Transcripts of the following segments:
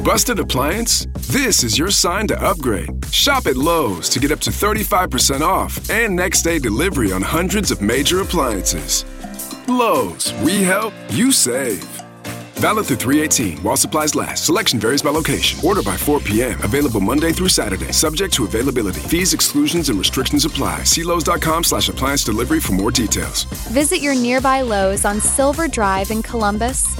Busted appliance? This is your sign to upgrade. Shop at Lowe's to get up to 35% off and next day delivery on hundreds of major appliances. Lowe's, we help, you save. Valid through 3/18 while supplies last. Selection varies by location. Order by 4 p.m. Available Monday through Saturday. Subject to availability. Fees, exclusions, and restrictions apply. See Lowe's.com/appliance delivery for more details. Visit your nearby Lowe's on Silver Drive in Columbus.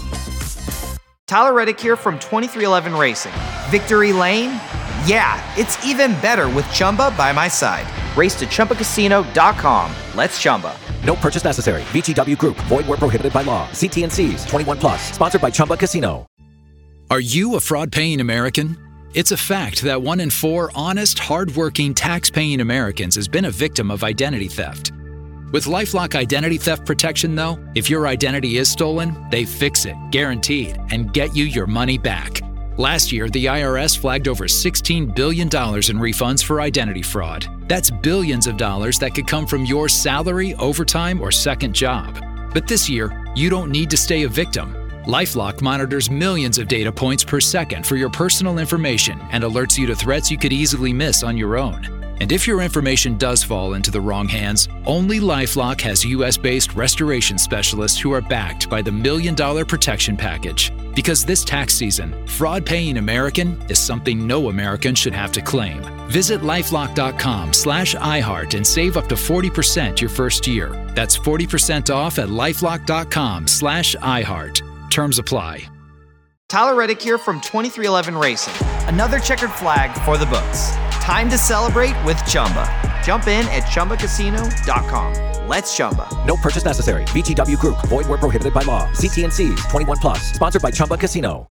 Tyler Reddick here from 2311 Racing. Victory Lane? Yeah, it's even better with Chumba by my side. Race to ChumbaCasino.com. Let's Chumba. No purchase necessary. VGW Group. Void where prohibited by law. See T&Cs. 21 plus. Sponsored by Chumba Casino. Are you a fraud-paying American? It's a fact that 1 in 4 honest, hard-working, tax-paying Americans has been a victim of identity theft. With LifeLock Identity Theft Protection, though, if your identity is stolen, they fix it, guaranteed, and get you your money back. Last year, the IRS flagged over $16 billion in refunds for identity fraud. That's billions of dollars that could come from your salary, overtime, or second job. But this year, you don't need to stay a victim. LifeLock monitors millions of data points per second for your personal information and alerts you to threats you could easily miss on your own. And if your information does fall into the wrong hands, only LifeLock has U.S.-based restoration specialists who are backed by the $1 Million Protection Package. Because this tax season, fraud-paying American is something no American should have to claim. Visit LifeLock.com/iHeart and save up to 40% your first year. That's 40% off at LifeLock.com/iHeart. Terms apply. Tyler Reddick here from 2311 Racing. Another checkered flag for the books. Time to celebrate with Chumba. Jump in at ChumbaCasino.com. Let's Chumba. No purchase necessary. VGW Group. Void where prohibited by law. See T&Cs. 21 plus. Sponsored by Chumba Casino.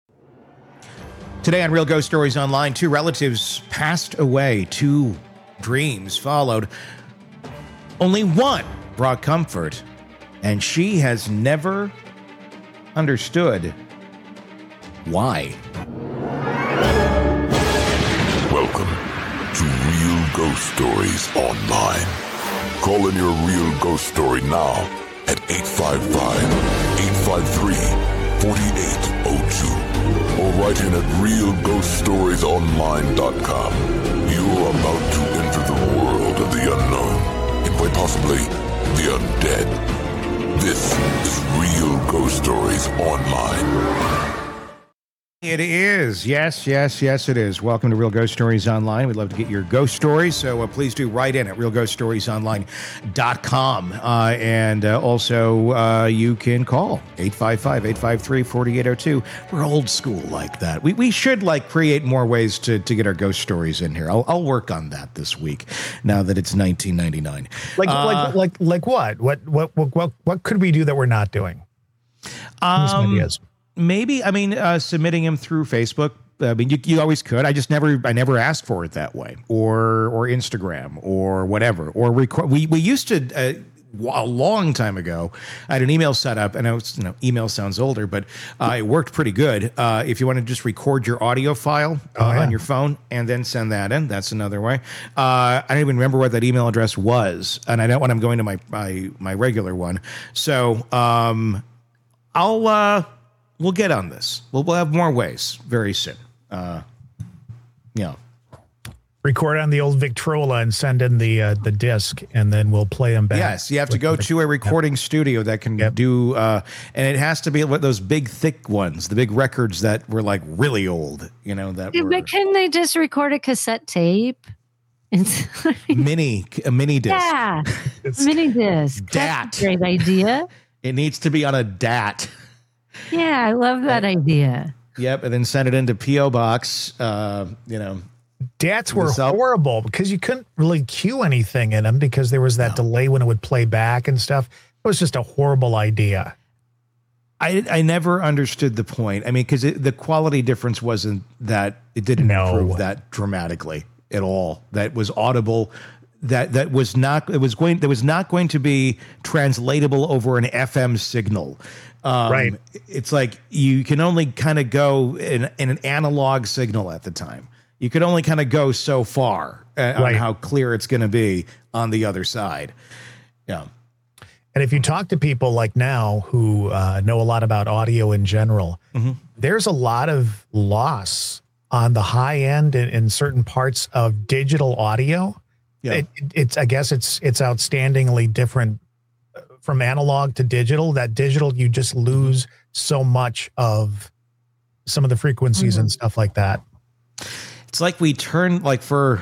Today on Real Ghost Stories Online, 2 relatives passed away. 2 dreams followed. Only one brought comfort, and she has never understood why. Welcome to Real Ghost Stories Online. Call in your real ghost story now at 855-853-4802 or write in at realghoststoriesonline.com. You're about to enter the world of the unknown and quite possibly the undead. This is Real Ghost Stories Online. It is. Yes, it is. Welcome to Real Ghost Stories Online. We'd love to get your ghost stories, so please do write in at realghoststoriesonline.com. And also, you can call 855-853-4802. We're old school like that. We should, create more ways to get our ghost stories in here. I'll work on that this week, now that it's 1999. Like what? What could we do that we're not doing? Some ideas. Maybe, submitting him through Facebook. You always could. I never asked for it that way, or Instagram, or whatever, or record. We used to a long time ago. I had an email set up, and email sounds older, but it worked pretty good. If you want to just record your audio file on your phone and then send that in, that's another way. I don't even remember what that email address was, and I don't when I'm going to my regular one. So we'll get on this. We'll have more ways very soon. Record on the old Victrola and send in the disc, and then we'll play them back. Yes, you have to go to a recording studio that can do, and it has to be those big, thick ones, the big records that were really old. But couldn't they just record a cassette tape? mini disc. Yeah, mini disc. That's a great idea. It needs to be on a DAT. Yeah, I love that idea. Yep, and then send it into P.O. Box, DATs were horrible because you couldn't really cue anything in them because there was that delay when it would play back and stuff. It was just a horrible idea. I never understood the point. Because the quality difference wasn't that it didn't improve that dramatically at all. That was audible. That was not going to be translatable over an FM signal. Right. It's like you can only kind of go in an analog signal at the time. You could only kind of go so far on how clear it's going to be on the other side. Yeah. And if you talk to people like now who know a lot about audio in general, there's a lot of loss on the high end in certain parts of digital audio. Yeah. I guess it's outstandingly different from analog to digital. That digital, you just lose so much of some of the frequencies and stuff like that. It's like we turn like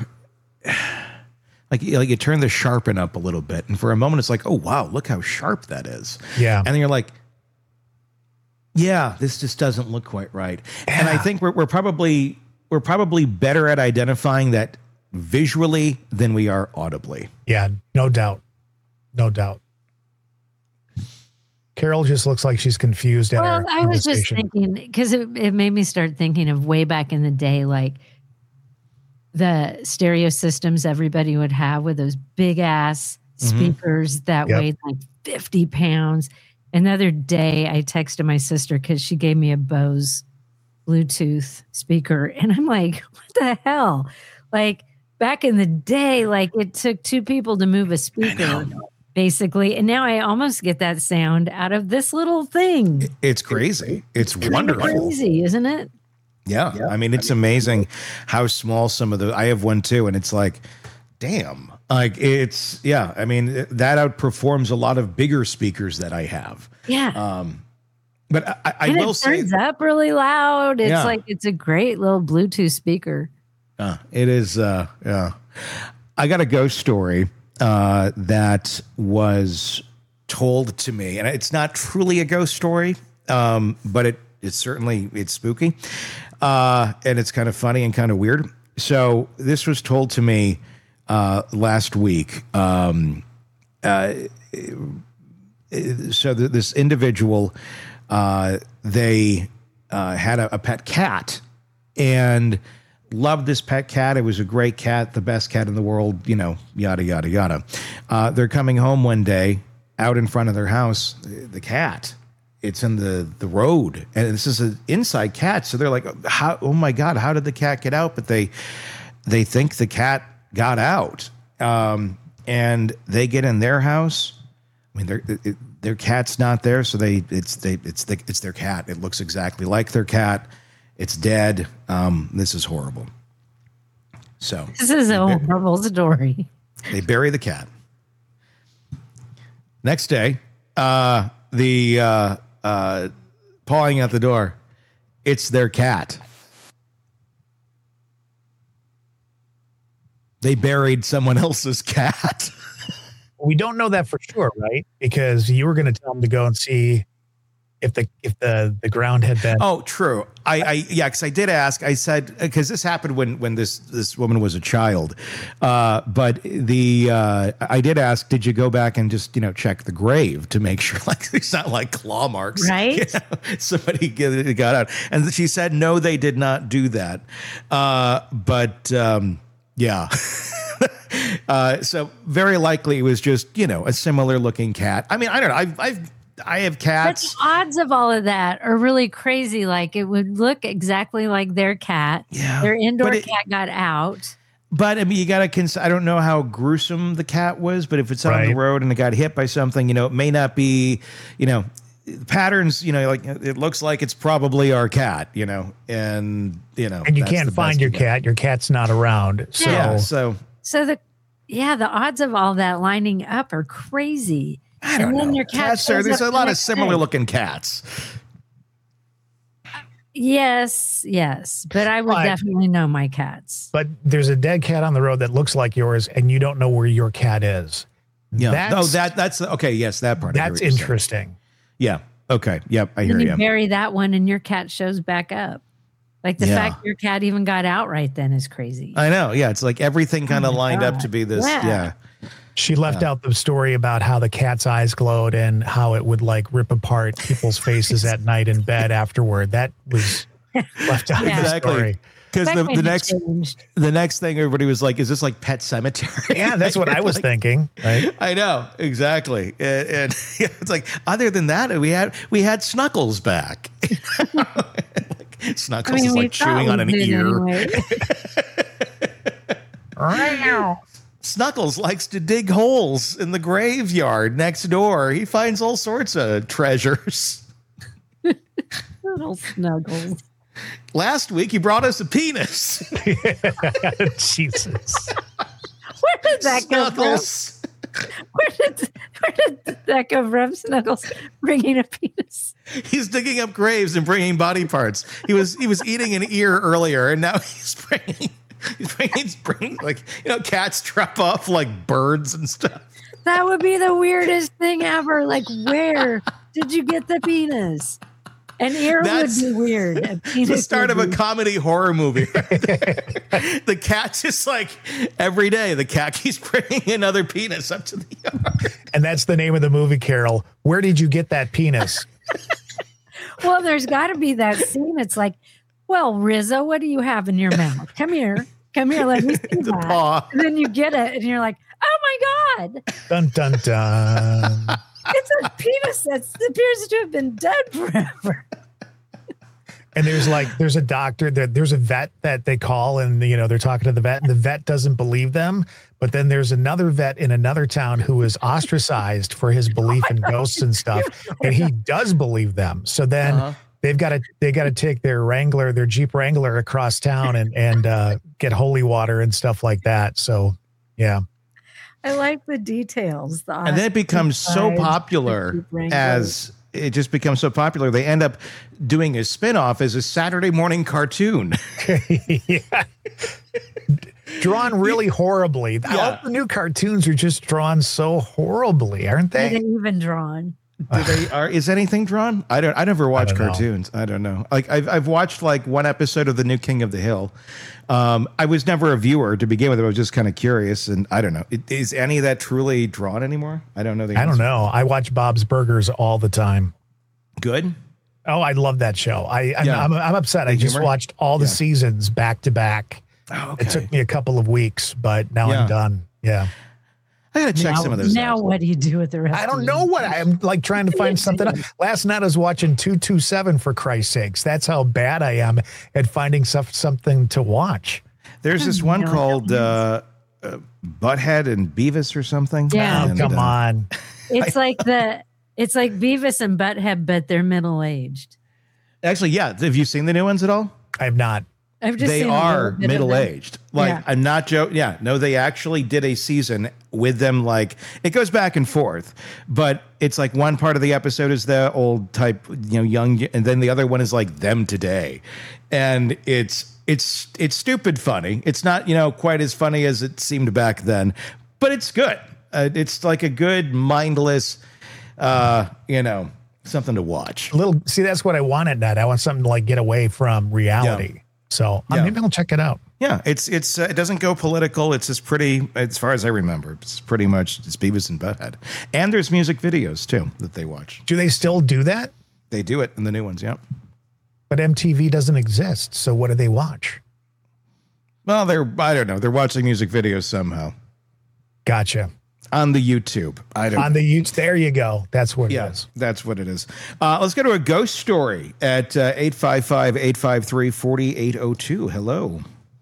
you turn the sharpen up a little bit, and for a moment it's like, oh wow, look how sharp that is. Yeah, and then you're like, yeah, this just doesn't look quite right. Yeah. And I think we're probably better at identifying that visually than we are audibly. Yeah, no doubt. Carol just looks like she's confused. I was just thinking, because it made me start thinking of way back in the day, like the stereo systems everybody would have with those big ass speakers that weighed like 50 pounds. Another day I texted my sister because she gave me a Bose Bluetooth speaker. And I'm like, what the hell? Like back in the day, like it took two people to move a speaker. Basically. And now I almost get that sound out of this little thing. It's crazy. It's wonderful. Crazy, isn't it? Yeah. I mean, it's amazing how small some of I have one too. And it's like, damn, like it's, yeah. I mean, that outperforms a lot of bigger speakers that I have. Yeah. But I will say. It turns up really loud. It's like, it's a great little Bluetooth speaker. It is. Yeah. I got a ghost story that was told to me, and it's not truly a ghost story, but it's certainly spooky, and it's kind of funny and kind of weird. So this was told to me last week. So this individual, they had a pet cat, and loved this pet cat. It was a great cat, the best cat in the world, yada, yada, yada. They're coming home one day, out in front of their house, the cat, it's in the road, and this is an inside cat. So they're like, oh my God, how did the cat get out? But they think the cat got out. And they get in their house. I mean, their cat's not there. So it's their cat. It looks exactly like their cat. It's dead. This is horrible. So this is a horrible story. They bury the cat. Next day, the pawing at the door. It's their cat. They buried someone else's cat. We don't know that for sure, right? Because you were going to tell them to go and see if the ground had been. Oh, true. Because I did ask. I said, because this happened when this woman was a child, but I did ask, did you go back and just check the grave to make sure like there's not like claw marks, right? Somebody got out, and she said no, they did not do that. Yeah. So very likely it was just a similar looking cat. I mean, I don't know. I have cats. But the odds of all of that are really crazy. Like it would look exactly like their cat. Yeah, their indoor cat got out. But I mean, you got to consider. I don't know how gruesome the cat was, but if it's on the road and it got hit by something, it may not be, patterns. Like it looks like it's probably our cat. And you can't find your cat. Your cat's not around. So yeah, so the odds of all that lining up are crazy. I don't know. Your cat there's a lot of similar looking cats. Yes, but I would definitely know my cats. But there's a dead cat on the road that looks like yours, and you don't know where your cat is. Yeah, that's okay. Yes, that part. That's interesting. Yeah. Okay. Yep. I hear you. You bury that one, and your cat shows back up. Like the fact your cat even got out right then is crazy. I know. Yeah, it's like everything kind of lined up to be this. Yeah. She left out the story about how the cat's eyes glowed and how it would like rip apart people's faces at night in bed afterward. That was left out of the story. Because the next thing everybody was like, is this like Pet Sematary? Yeah, that's what I was thinking. Right? I know, exactly. And it's like, other than that, we had Snuggles back. Snuggles is like chewing on an ear. Anyway. Snuggles likes to dig holes in the graveyard next door. He finds all sorts of treasures. Little Snuggles. Last week, he brought us a penis. Jesus. Where did that go from? Snuggles. Where did that go from? Snuggles bringing a penis. He's digging up graves and bringing body parts. He was eating an ear earlier, and now he's bringing like, cats drop off like birds and stuff. That would be the weirdest thing ever. Like, where did you get the penis? An ear would be weird. It's the start of a comedy horror movie. Right there. The cat just like every day, the cat keeps bringing another penis up to the yard. And that's the name of the movie, Carol. Where did you get that penis? Well, there's got to be that scene. It's like, well, Rizzo, what do you have in your mouth? Come here. Let me see The that. paw. And then you get it, and you're like, oh my God. Dun, dun, dun. It's a penis that appears to have been dead forever. And there's a doctor, there's a vet that they call, and they're talking to the vet, and the vet doesn't believe them. But then there's another vet in another town who is ostracized for his belief in ghosts and stuff, and he does believe them. So then they got to take their Jeep Wrangler across town and get holy water and stuff like that. So yeah. I like the details. And then it becomes so popular it just becomes so popular. They end up doing a spinoff as a Saturday morning cartoon. Yeah. Drawn really horribly. Yeah. All the new cartoons are just drawn so horribly, aren't they? They're even drawn. Is anything drawn? I never watch cartoons. I don't know. Like I've watched like one episode of The New King of the Hill. I was never a viewer to begin with. I was just kind of curious, and I don't know. Is any of that truly drawn anymore? I don't know. I don't know. I watch Bob's Burgers all the time. Good. Oh, I love that show. I'm upset. I just watched all the seasons back to back. Oh, okay. It took me a couple of weeks, but now I'm done. Yeah. I gotta check some of those. Now, what do you do with the rest? I don't know what I'm like trying to find something. Last night I was watching 227 for Christ's sakes. That's how bad I am at finding something to watch. There's this one called Butthead and Beavis or something. Yeah, come on. It's like Beavis and Butthead, but they're middle aged. Actually, yeah. Have you seen the new ones at all? I have not. They are middle-aged. Like, I'm not joking. Yeah, no, they actually did a season with them. Like, it goes back and forth, but it's like one part of the episode is the old type, young, and then the other one is like them today, and it's stupid funny. It's not quite as funny as it seemed back then, but it's good. It's like a good mindless, something to watch. See, that's what I want at night. I want something to like get away from reality. Yeah. So maybe I'll check it out. Yeah, it doesn't go political. It's just pretty, as far as I remember, it's pretty much it's Beavis and Butthead. And there's music videos too that they watch. Do they still do that? They do it in the new ones, yeah. But MTV doesn't exist, so what do they watch? Well, I don't know. They're watching music videos somehow. Gotcha. On the YouTube. There you go. That's what it is. That's what it is. Let's go to a ghost story at 855-853-4802. Hello.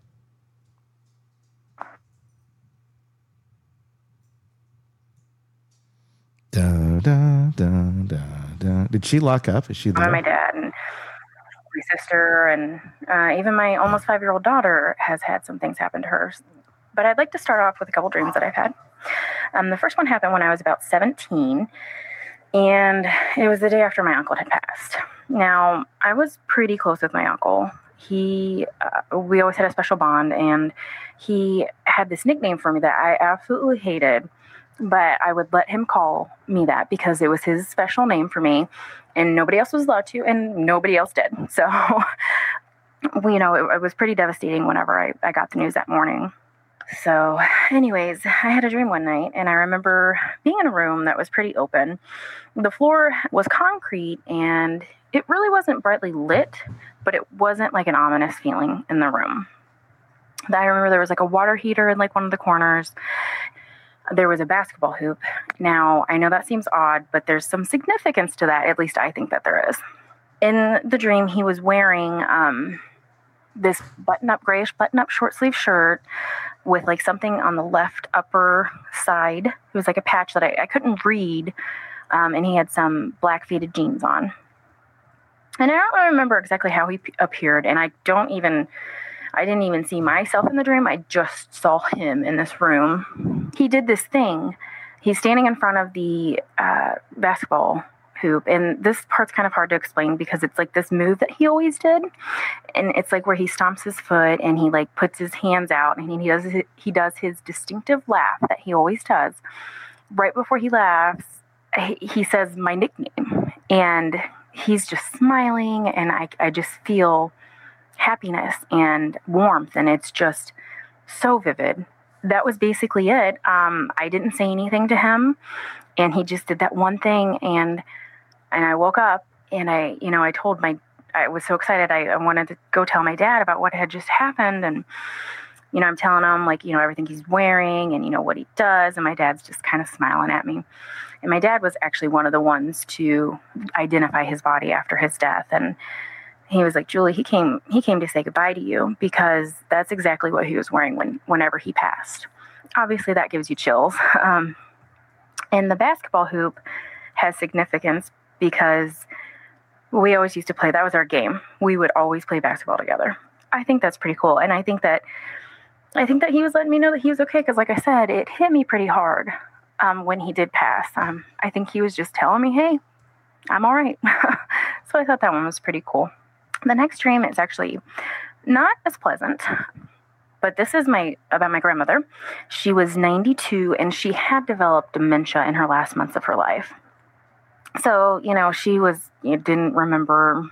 Da, da, da, da, da. Did she lock up? Is she there? My dad and my sister and even my almost 5-year-old daughter has had some things happen to her. But I'd like to start off with a couple dreams that I've had. The first one happened when I was about 17, and it was the day after my uncle had passed. Now, I was pretty close with my uncle. We always had a special bond, and he had this nickname for me that I absolutely hated, but I would let him call me that because it was his special name for me, and nobody else was allowed to, and nobody else did. So, it was pretty devastating whenever I got the news that morning. So anyways, I had a dream one night, and I remember being in a room that was pretty open. The floor was concrete, and it really wasn't brightly lit, but it wasn't like an ominous feeling in the room. I remember there was like a water heater in like one of the corners. There was a basketball hoop. Now, I know that seems odd, but there's some significance to that. At least I think that there is. In the dream, he was wearing this grayish button-up short-sleeve shirt, with like something on the left upper side. It was like a patch that I couldn't read. And he had some black faded jeans on. And I don't remember exactly how he appeared. And I didn't even see myself in the dream. I just saw him in this room. He did this thing. He's standing in front of the basketball hoop. And this part's kind of hard to explain because it's like this move that he always did. And it's like where he stomps his foot and he like puts his hands out and he does his distinctive laugh that he always does. Right before he laughs, he says my nickname. And he's just smiling, and I just feel happiness and warmth, and it's just so vivid. That was basically it. I didn't say anything to him, and he just did that one thing, and I woke up, and I was so excited. I wanted to go tell my dad about what had just happened, and I'm telling him like everything he's wearing and what he does, and my dad's just kind of smiling at me. And my dad was actually one of the ones to identify his body after his death. And he was like, Julie, he came to say goodbye to you because that's exactly what he was wearing whenever he passed. Obviously, that gives you chills. And the basketball hoop has significance because we always used to play. That was our game. We would always play basketball together. I think that's pretty cool. And I think that he was letting me know that he was okay because, like I said, it hit me pretty hard. When he did pass, I think he was just telling me, hey, I'm all right. So I thought that one was pretty cool. The next dream is actually not as pleasant, but this is about my grandmother. She was 92 and she had developed dementia in her last months of her life. So, she didn't remember.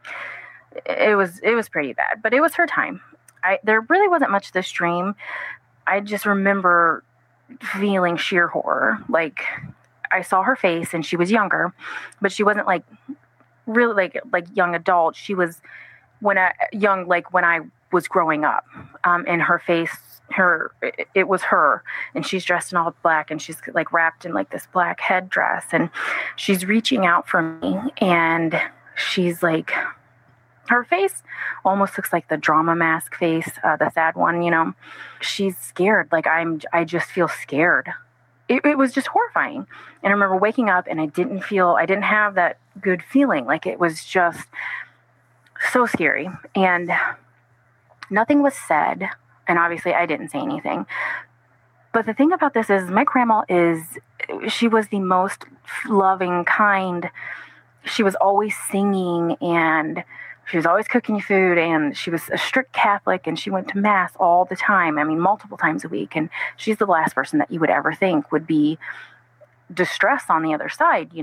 It was pretty bad, but it was her time. There really wasn't much to this dream. I just remember feeling sheer horror. Like I saw her face and she was younger, but she wasn't like really like young adult. She was when I was growing up. And her face, it was her, and she's dressed in all black and she's like wrapped in like this black headdress and she's reaching out for me and she's like, her face almost looks like the drama mask face, the sad one, She's scared. Like I just feel scared. It was just horrifying. And I remember waking up and I didn't have that good feeling. Like it was just so scary. And nothing was said. And obviously I didn't say anything. But the thing about this is my grandma she was the most loving, kind. She was always singing and she was always cooking food, and she was a strict Catholic, and she went to Mass all the time. I mean, multiple times a week. And she's the last person that you would ever think would be distressed on the other side,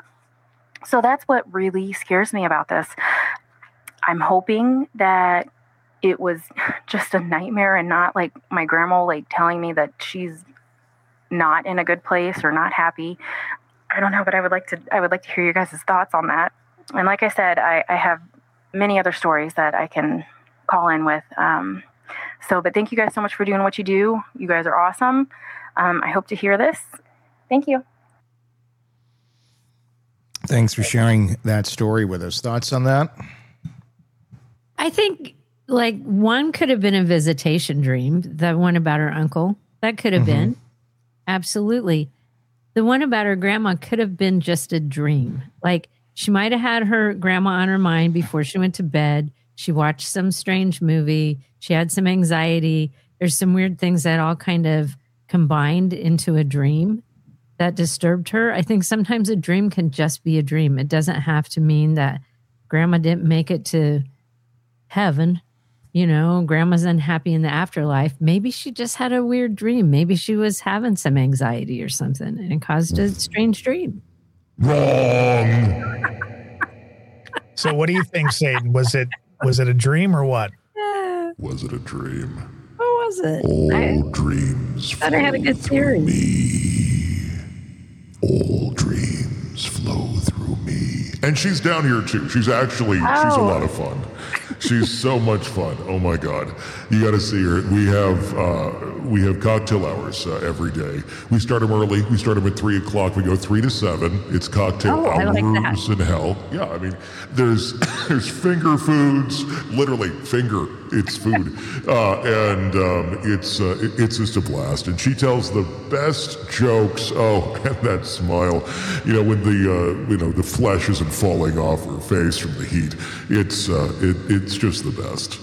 So that's what really scares me about this. I'm hoping that it was just a nightmare and not like my grandma like telling me that she's not in a good place or not happy. I don't know, but I would like to hear your guys' thoughts on that. And like I said, I have many other stories that I can call in with. But thank you guys so much for doing what you do. You guys are awesome. I hope to hear this. Thank you. Thanks for sharing that story with us. Thoughts on that? I think like one could have been a visitation dream. The one about her uncle, that could have been. Absolutely. The one about her grandma could have been just a dream. Like, she might have had her grandma on her mind before she went to bed. She watched some strange movie. She had some anxiety. There's some weird things that all kind of combined into a dream that disturbed her. I think sometimes a dream can just be a dream. It doesn't have to mean that grandma didn't make it to heaven. Grandma's unhappy in the afterlife. Maybe she just had a weird dream. Maybe she was having some anxiety or something and it caused a strange dream. Wrong. So what do you think, Satan? Was it a dream or what? Was it a dream? What was it? All dreams thought I had a good theory. Me. All dreams flow through me. And she's down here too. She's a lot of fun. She's so much fun. Oh my God, you got to see her. We have cocktail hours every day. We start them early. We start them at 3 o'clock. We go 3 to 7. It's cocktail I hours like that. in hell. Yeah, I mean, there's finger foods, literally finger. It's food, and it's just a blast. And she tells the best jokes. Oh, and that smile, when the flesh isn't falling off her face from the heat. It's just the best.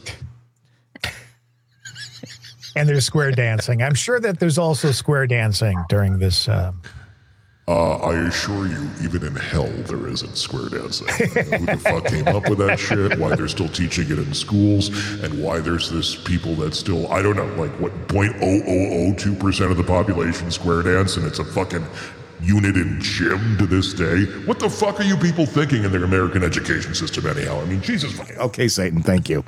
And there's square dancing. I'm sure that there's also square dancing during this. I assure you, even in hell, there isn't square dancing. I don't know who the fuck came up with that shit, why they're still teaching it in schools, and why there's this people that still, I don't know, like what, 0.0002% of the population square dance, and it's a fucking unit in gym to this day. What the fuck are you people thinking in their American education system anyhow? I mean, Jesus fucking... Okay, Satan, thank you.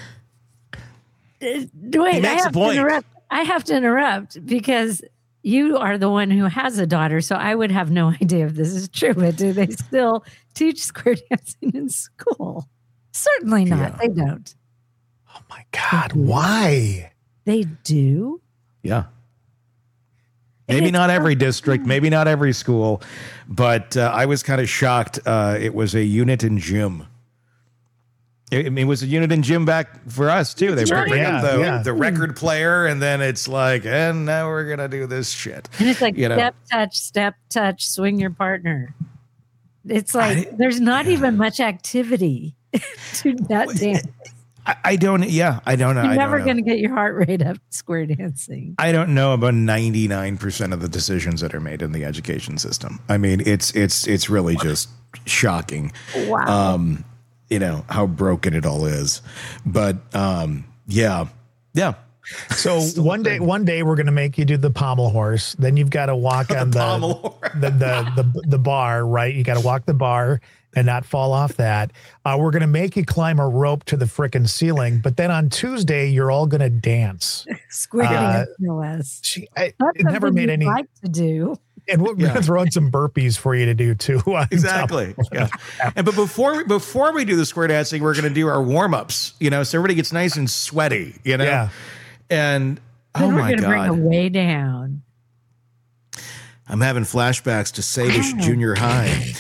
Wait, I have to interrupt because you are the one who has a daughter, so I would have no idea if this is true. But do they still teach square dancing in school? Certainly not. Yeah. They don't. Oh my God, why? They do? Yeah. Maybe not every district, maybe not every school, but I was kind of shocked. It was a unit in gym. It was a unit in gym back for us too. They bring up the record player, and then it's like, and now we're gonna do this shit. And it's like step, touch, swing your partner. It's like there's not even much activity to that dance. I don't know. You're never going to get your heart rate up square dancing. I don't know about 99% of the decisions that are made in the education system. I mean, it's really just shocking. Wow. How broken it all is. But yeah. So one day we're going to make you do the pommel horse. Then you've got to walk on the bar, right? You got to walk the bar and not fall off that. We're going to make you climb a rope to the frickin' ceiling. But then on Tuesday, you're all going to dance. Square dance, no less. It never made any. Like to do. And we're going to throw in some burpees for you to do too. Exactly. Yeah. But before we do the square dancing, we're going to do our warm ups. So everybody gets nice and sweaty. Yeah. And then we're going to bring it way down. I'm having flashbacks to Salish Junior High.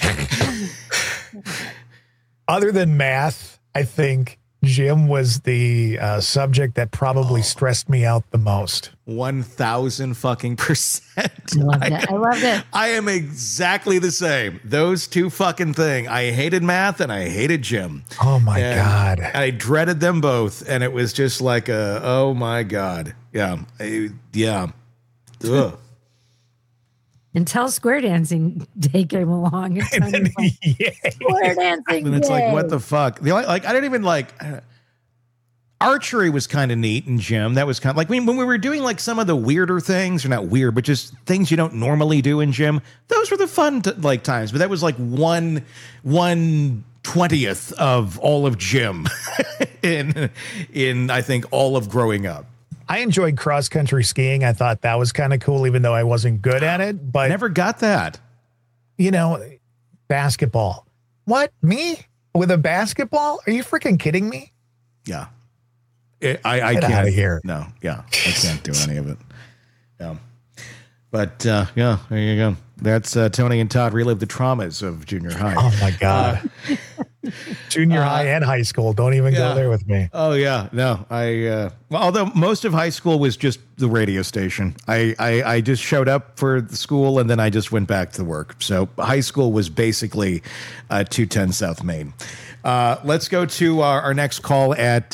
Other than math, I think gym was the subject that probably stressed me out the most. 1,000 fucking percent. I loved it. I am exactly the same. Those two fucking things. I hated math and I hated gym. Oh my God. I dreaded them both. And it was just like oh my God. Yeah. Ugh. Until square dancing day came along. And square dancing and it's day. like, what the fuck? I don't even archery was kind of neat in gym. That was kind of like when we were doing like some of the weirder things, or not weird, but just things you don't normally do in gym. Those were the fun times. But that was like 1/20th of all of gym in I think all of growing up. I enjoyed cross-country skiing. I thought that was kind of cool, even though I wasn't good at it. But never got that. Basketball. What? Me? With a basketball? Are you freaking kidding me? Yeah. I Get can't. out of here. No, yeah. I can't do any of it. Yeah. But, there you go. That's Tony and Todd relive the traumas of junior high. Oh, my God. Junior high and high school. Don't even go there with me. Oh, yeah. No, although most of high school was just the radio station. I just showed up for the school and then I just went back to work. So high school was basically 210 South Main. Let's go to our next call at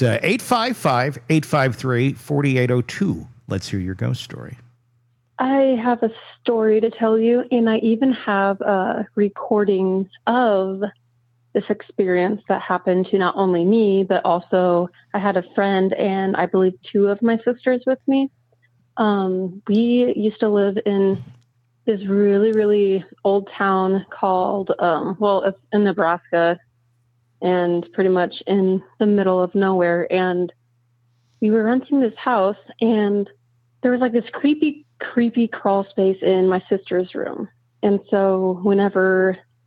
855-853-4802. Let's hear your ghost story. I have a story to tell you, and I even have recordings of this experience that happened to not only me, but also I had a friend and I believe two of my sisters with me. We used to live in this really, really old town called, it's in Nebraska and pretty much in the middle of nowhere. And we were renting this house and there was like this creepy crawl space in my sister's room. And so whenever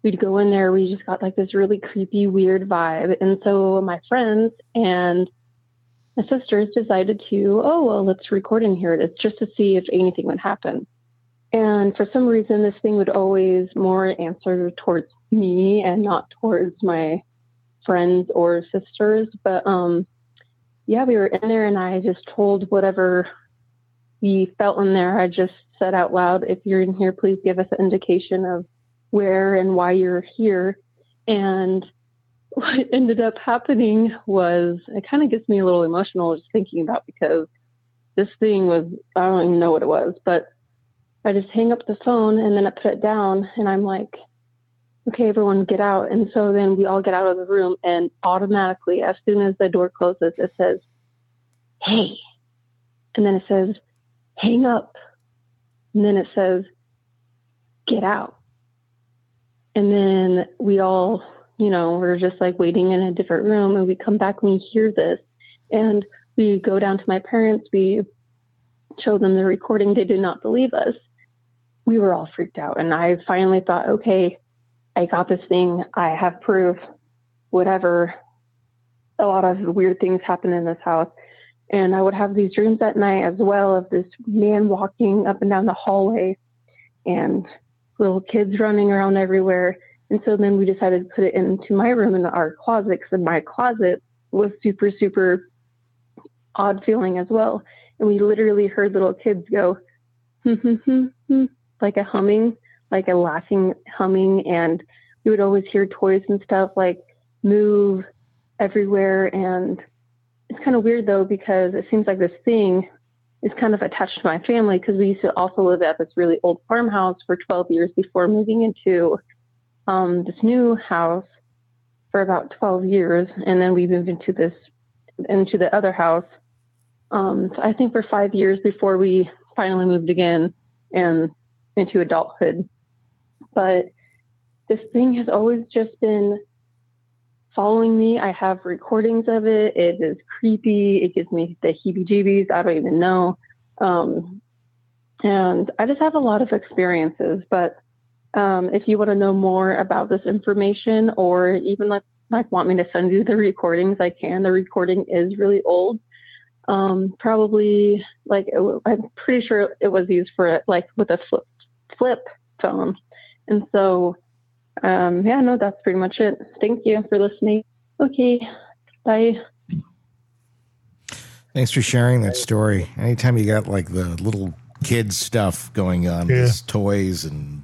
we'd go in there. We just got like this really creepy, weird vibe. And so my friends and my sisters decided to, let's record in here. It's just to see if anything would happen. And for some reason, this thing would always more answer towards me and not towards my friends or sisters. But we were in there, and I just told whatever we felt in there. I just said out loud, if you're in here, please give us an indication of where and why you're here. And what ended up happening was, it kind of gets me a little emotional just thinking about, because this thing was, I don't even know what it was, but I just hang up the phone and then I put it down and I'm like, okay, everyone get out. And so then we all get out of the room, and automatically, as soon as the door closes, it says, hey. And then it says, hang up. And then it says, get out. And then we all, we're just like waiting in a different room, and we come back and we hear this, and we go down to my parents. We show them the recording. They did not believe us. We were all freaked out. And I finally thought, okay, I got this thing. I have proof, whatever. A lot of weird things happen in this house. And I would have these dreams at night as well of this man walking up and down the hallway and little kids running around everywhere. And so then we decided to put it into my room in our closet, because my closet was super, super odd feeling as well. And we literally heard little kids go, like a humming, like a laughing humming. And we would always hear toys and stuff like move everywhere. And it's kind of weird though, because it seems like this thing is kind of attached to my family, because we used to also live at this really old farmhouse for 12 years before moving into this new house for about 12 years. And then we moved into the other house. So I think for 5 years before we finally moved again and into adulthood. But this thing has always just been following me. I have recordings of it. It is creepy. It gives me the heebie-jeebies. I don't even know. And I just have a lot of experiences. But if you want to know more about this information, or even like want me to send you the recordings, I can. The recording is really old. Probably I'm pretty sure it was used for like with a flip phone. And so, that's pretty much it. Thank you for listening. Okay. Bye. Thanks for sharing that story. Anytime you got like the little kids stuff going on, these toys and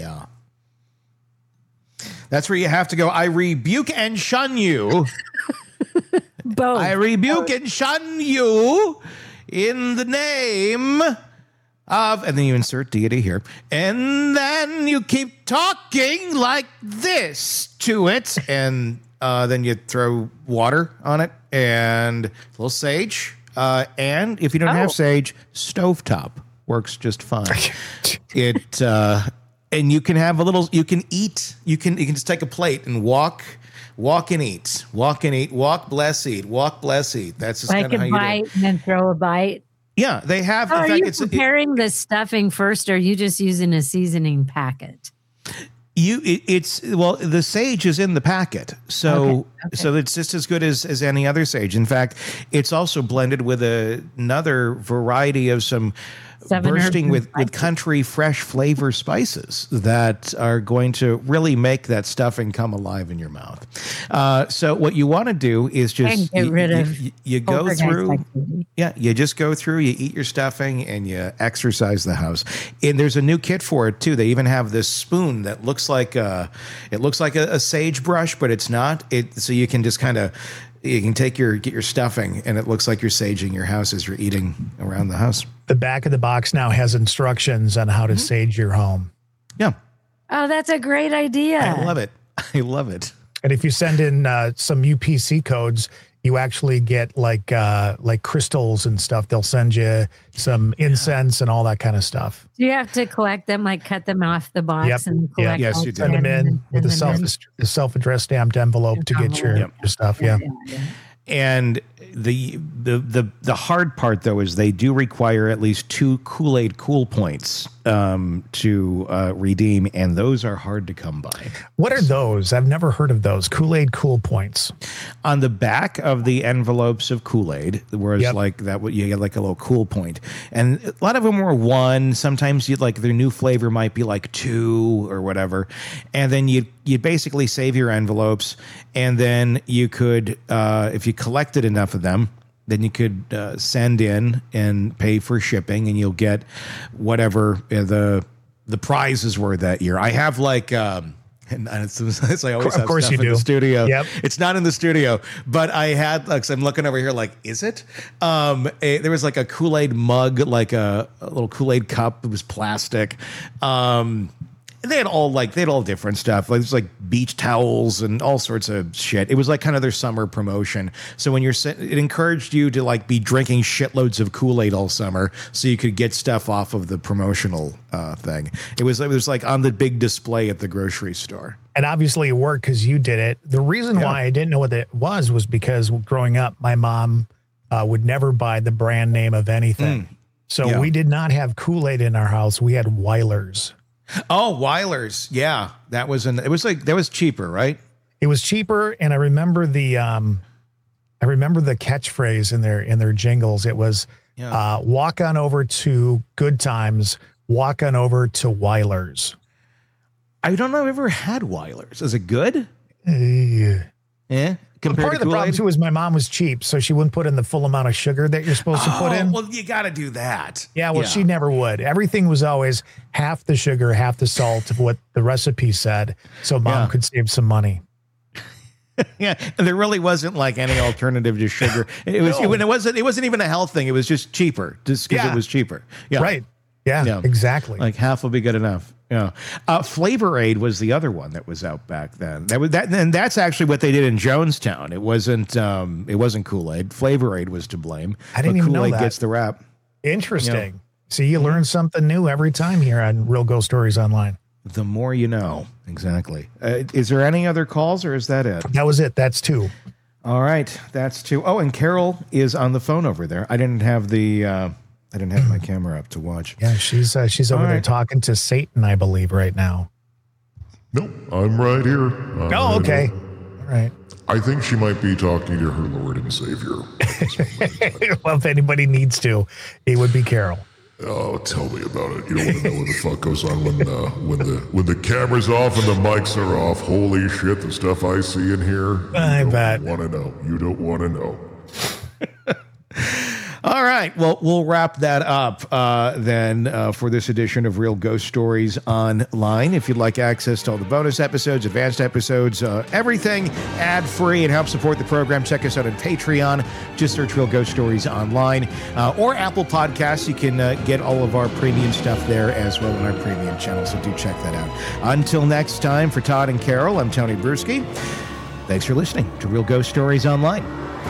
that's where you have to go. I rebuke and shun you. Both. I rebuke and shun you in the name of, and then you insert deity here, and then you keep talking like this to it, and then you throw water on it and a little sage, and if you don't have sage, stovetop works just fine. It and you can have a little. You can eat. You can just take a plate and walk and eat. Walk and eat. Walk, bless, eat. Walk, bless, eat. That's just kind of how you do it. Like a bite and then throw a bite. Yeah, they have. In Are fact, you preparing the stuffing first, or are you just using a seasoning packet? The sage is in the packet, so it's just as good as any other sage. In fact, it's also blended with another variety of some bursting with country fresh flavor spices that are going to really make that stuffing come alive in your mouth. So what you want to do is just get rid of you go through. Yeah, you just go through, you eat your stuffing, and you exercise the house. And there's a new kit for it too. They even have this spoon that looks like a sage brush, but it's not. So you can just kind of you can get your stuffing, and it looks like you're saging your house as you're eating around the house. The back of the box now has instructions on how to sage your home. Yeah. Oh, that's a great idea. I love it. I love it. And if you send in some UPC codes, you actually get like crystals and stuff. They'll send you some incense and all that kind of stuff. Do you have to collect them, like cut them off the box and collect? Yes, you do. Send them in with a self-addressed stamped envelope to get your stuff. Yeah. And the hard part though is they do require at least 2 Kool-Aid cool points to redeem, and those are hard to come by. What are those? I've never heard of those. Kool-Aid Cool Points. On the back of the envelopes of Kool-Aid, whereas like that, you get like a little cool point, and a lot of them were 1. Sometimes you'd like their new flavor might be like 2 or whatever, and then you'd basically save your envelopes, and then you could, if you collected enough of them, then you could send in and pay for shipping, and you'll get whatever the prizes were that year. I have like, and it's I always have stuff in the studio. Yep. It's not in the studio, but I had, like, so I'm looking over here like, is it? There was like a Kool-Aid mug, like a little Kool-Aid cup. It was plastic. They had all different stuff. Like, there's like beach towels and all sorts of shit. It was like kind of their summer promotion. So when it encouraged you to like be drinking shitloads of Kool-Aid all summer, so you could get stuff off of the promotional thing. It was like on the big display at the grocery store. And obviously it worked because you did it. The reason why I didn't know what it was because growing up, my mom would never buy the brand name of anything. So we did not have Kool-Aid in our house. We had Weilers. Oh, Weilers. Yeah. That was that was cheaper, right? It was cheaper. And I remember the catchphrase in their jingles. It was, walk on over to Good Times, walk on over to Weilers. I don't know if I've ever had Weilers. Is it good? Yeah. Part of the problem too is my mom was cheap, so she wouldn't put in the full amount of sugar that you're supposed to put in. Well, you got to do that. Yeah, well, she never would. Everything was always half the sugar, half the salt of what the recipe said, so mom could save some money. Yeah, and there really wasn't like any alternative to sugar. It wasn't even a health thing. It was just cheaper, just because it was cheaper. Yeah, right. Yeah, exactly. Like half will be good enough. Yeah. Flavor Aid was the other one that was out back then. And that's actually what they did in Jonestown. It wasn't Kool-Aid. Flavor Aid was to blame. I didn't even know that. Kool-Aid gets the rap. Interesting. See, you learn something new every time here on Real Ghost Stories Online. The more you know. Exactly. Is there any other calls, or is that it? That was it. That's 2. All right. That's 2. Oh, and Carol is on the phone over there. I didn't have my camera up to watch. Yeah, she's over there talking to Satan, I believe, right now. No, I'm right here. Okay. All right. I think she might be talking to her Lord and Savior. Well, if anybody needs to, it would be Carol. Oh, tell me about it. You don't want to know what the fuck goes on when the camera's off and the mics are off. Holy shit, the stuff I see in here. I bet. You don't want to know. All right. Well, we'll wrap that up then for this edition of Real Ghost Stories Online. If you'd like access to all the bonus episodes, advanced episodes, everything ad-free, and help support the program, check us out on Patreon. Just search Real Ghost Stories Online or Apple Podcasts. You can get all of our premium stuff there as well on our premium channel, so do check that out. Until next time, for Todd and Carol, I'm Tony Bruschi. Thanks for listening to Real Ghost Stories Online.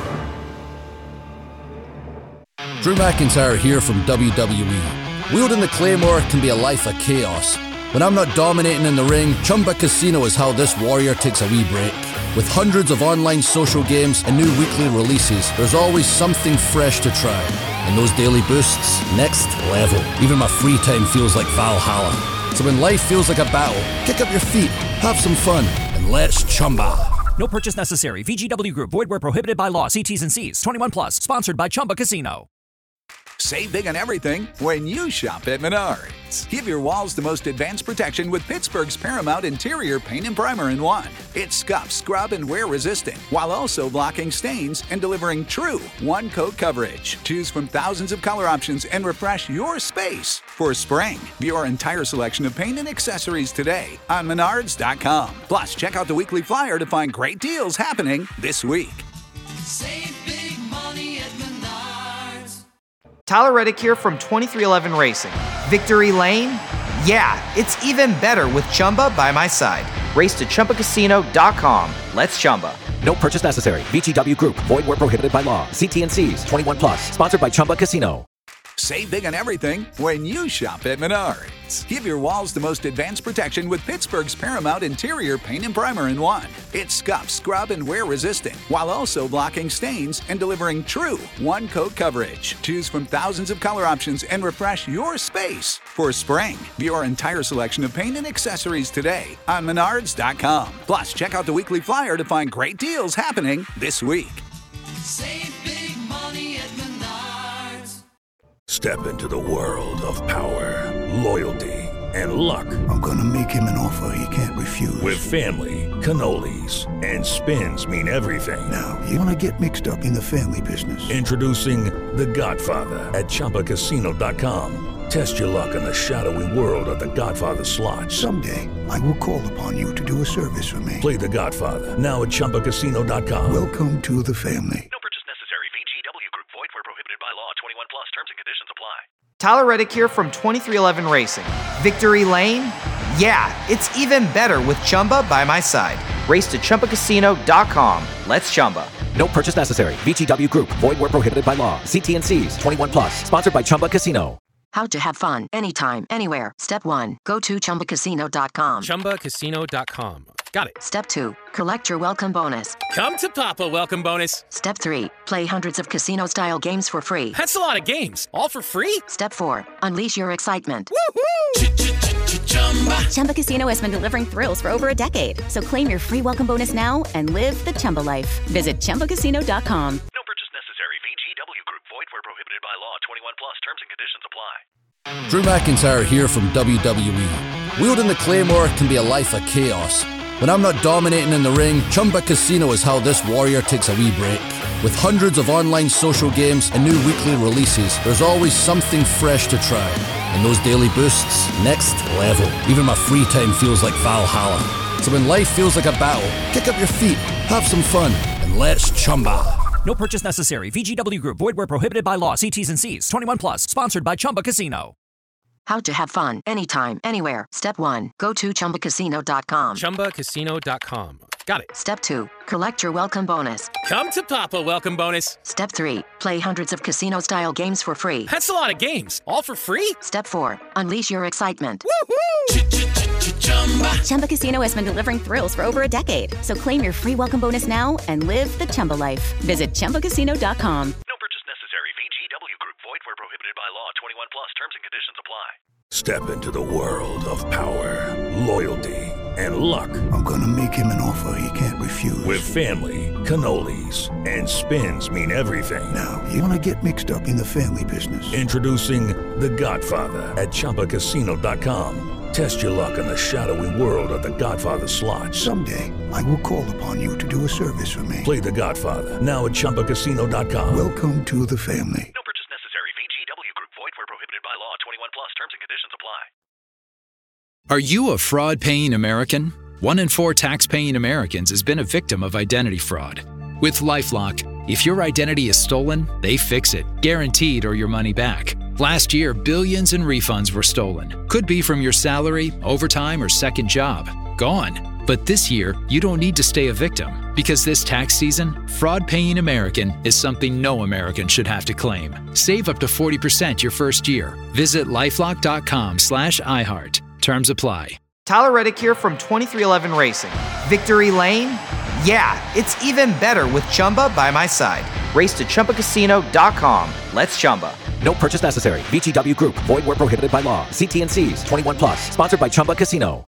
Drew McIntyre here from WWE. Wielding the Claymore can be a life of chaos. When I'm not dominating in the ring, Chumba Casino is how this warrior takes a wee break. With hundreds of online social games and new weekly releases, there's always something fresh to try. And those daily boosts, next level. Even my free time feels like Valhalla. So when life feels like a battle, kick up your feet, have some fun, and let's Chumba. No purchase necessary. VGW Group. Void where prohibited by law. See T's and C's. 21 plus. Sponsored by Chumba Casino. Save big on everything when you shop at Menards. Give your walls the most advanced protection with Pittsburgh's Paramount Interior Paint and Primer in one. It's scuff, scrub, and wear resistant, while also blocking stains and delivering true one-coat coverage. Choose from thousands of color options and refresh your space for spring. View our entire selection of paint and accessories today on Menards.com. Plus, check out the weekly flyer to find great deals happening this week. Save big money at Menards. Tyler Reddick here from 2311 Racing. Victory Lane? Yeah, it's even better with Chumba by my side. Race to ChumbaCasino.com. Let's Chumba. No purchase necessary. VGW Group. Void where prohibited by law. See T&Cs. 21 plus. Sponsored by Chumba Casino. Save big on everything when you shop at Menards. Give your walls the most advanced protection with Pittsburgh's Paramount Interior Paint and Primer in one. It's scuff, scrub, and wear resistant, while also blocking stains and delivering true one-coat coverage. Choose from thousands of color options and refresh your space for spring. View our entire selection of paint and accessories today on Menards.com. Plus, check out the weekly flyer to find great deals happening this week. Save big money at Menards. Step into the world of power, loyalty, and luck. I'm gonna make him an offer he can't refuse. With family, cannolis, and spins mean everything. Now, you wanna get mixed up in the family business. Introducing The Godfather at ChumbaCasino.com. Test your luck in the shadowy world of The Godfather slot. Someday, I will call upon you to do a service for me. Play The Godfather now at ChumbaCasino.com. Welcome to the family. No purchase necessary. VGW Group. Void where prohibited by law. 21 plus. Terms and conditions apply. Tyler Reddick here from 2311 Racing. Victory Lane? Yeah, it's even better with Chumba by my side. Race to ChumbaCasino.com. Let's Chumba. No purchase necessary. VGW Group. Void where prohibited by law. See T&Cs. 21 plus. Sponsored by Chumba Casino. How to have fun anytime, anywhere. Step 1. Go to ChumbaCasino.com. ChumbaCasino.com. Got it. Step 2. Collect your welcome bonus. Come to Papa welcome bonus. Step 3. Play hundreds of casino-style games for free. That's a lot of games. All for free? Step 4. Unleash your excitement. Chumba Casino has been delivering thrills for over a decade. So claim your free welcome bonus now and live the Chumba life. Visit ChumbaCasino.com. No purchase necessary. VGW Group. Void where prohibited by law. 21 plus. Terms and conditions apply. Drew McIntyre here from WWE. Wielding the Claymore can be a life of chaos. When I'm not dominating in the ring, Chumba Casino is how this warrior takes a wee break. With hundreds of online social games and new weekly releases, there's always something fresh to try. And those daily boosts, next level. Even my free time feels like Valhalla. So when life feels like a battle, kick up your feet, have some fun, and let's Chumba. No purchase necessary. VGW Group. Void where prohibited by law. See T's and C's. 21 plus. Sponsored by Chumba Casino. How to have fun anytime, anywhere. Step 1. Go to ChumbaCasino.com. ChumbaCasino.com. Got it. Step 2. Collect your welcome bonus. Come to Papa welcome bonus. Step 3. Play hundreds of casino-style games for free. That's a lot of games. All for free? Step 4. Unleash your excitement. Chumba Casino has been delivering thrills for over a decade. So claim your free welcome bonus now and live the Chumba life. Visit ChumbaCasino.com. No purchase necessary. VGW Group. Void where prohibited by law. 21 plus. Terms and conditions apply. Step into the world of power, loyalty, and luck. I'm gonna make him an offer he can't refuse. With family, cannolis, and spins mean everything. Now, you wanna get mixed up in the family business. Introducing The Godfather at ChumbaCasino.com. Test your luck in the shadowy world of The Godfather slot. Someday, I will call upon you to do a service for me. Play The Godfather now at ChumbaCasino.com. Welcome to the family. No purchase necessary. VGW Group. Void where prohibited by law. 21 plus. Terms and conditions apply. Are you a fraud-paying American? 1 in 4 tax-paying Americans has been a victim of identity fraud. With LifeLock, if your identity is stolen, they fix it, guaranteed, or your money back. Last year, billions in refunds were stolen. Could be from your salary, overtime, or second job. Gone. But this year, you don't need to stay a victim, because this tax season, fraud-paying American is something no American should have to claim. Save up to 40% your first year. Visit lifelock.com/iHeart. Terms apply. Tyler Reddick here from 2311 Racing. Victory Lane? Yeah, it's even better with Chumba by my side. Race to ChumbaCasino.com. Let's Chumba. No purchase necessary. VGW Group. Void where prohibited by law. See T&Cs. 21 plus. Sponsored by Chumba Casino.